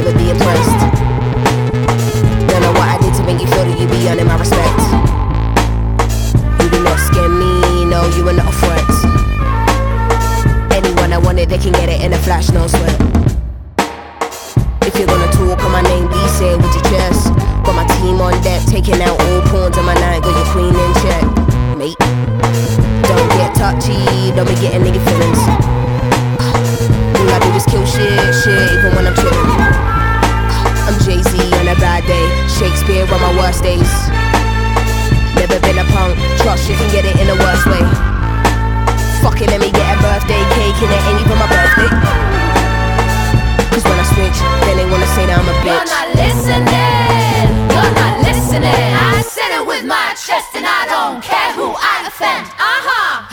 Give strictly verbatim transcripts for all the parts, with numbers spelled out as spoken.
never be impressed. Don't know what I did to make you feel that you be earning my respect. You do not scare me, no, you are not a threat. Anyone I wanted, they can get it in a flash, no sweat. If you're gonna talk on my name, please say it with your chest. Got my team on deck, taking out all pawns on my night. Got your queen in check, mate. Don't get touchy, don't be getting nigga feelings. All I do is kill shit, shit, even when I'm chillin'. I'm Jay-Z on a bad day, Shakespeare on my worst days. Never been a punk, trust you can get it in the worst way. Fucking let me get a birthday cake and it ain't even my birthday. Cause when I switch, then they wanna say that I'm a bitch. You're not listening, you're not listening. I said it with my chest and I don't care who I offend. Uh-huh.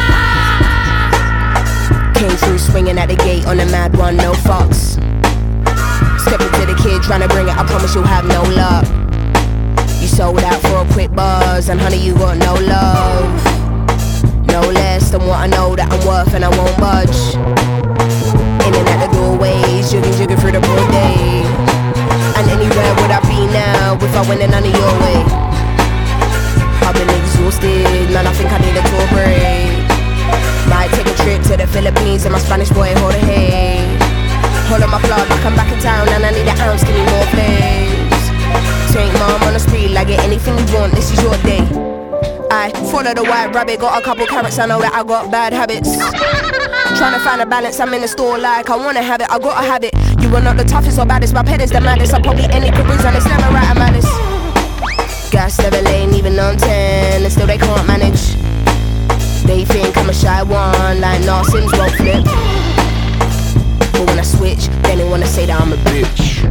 Came through swinging at the gate on a mad one, no fucks. Step into the kid trying to bring it, I promise you'll have no luck. You sold out for a quick buzz, and honey you got no love. No less than what I know that I'm worth and I won't budge. In and out the doorways, jigging, jigging through the broad day. And anywhere would I be now if I went in none of your way? I've been exhausted, man, I think I need a tour break. Might take a trip to the Philippines and my Spanish boy hold a hay. Hold on my plug like I'm back in town and I need an ounce, give me more plays. Take mom on the street, like get anything you want, this is your day. I follow the white rabbit, got a couple carrots, I know that I got bad habits. Trying to find a balance, I'm in the store like I wanna have it, I gotta have it. You are not the toughest or baddest, my pet is the maddest. I probably any careers and it's never right, I'm maddest. Gas never lane, even on ten, and still they can't manage. They think I'm a shy one, like nah, Sims won't flip. But when I switch, then they wanna say that I'm a bitch.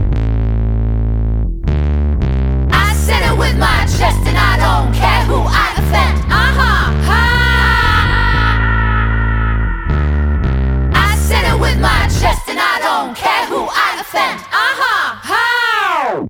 I said it with my chest and I don't care who I offend.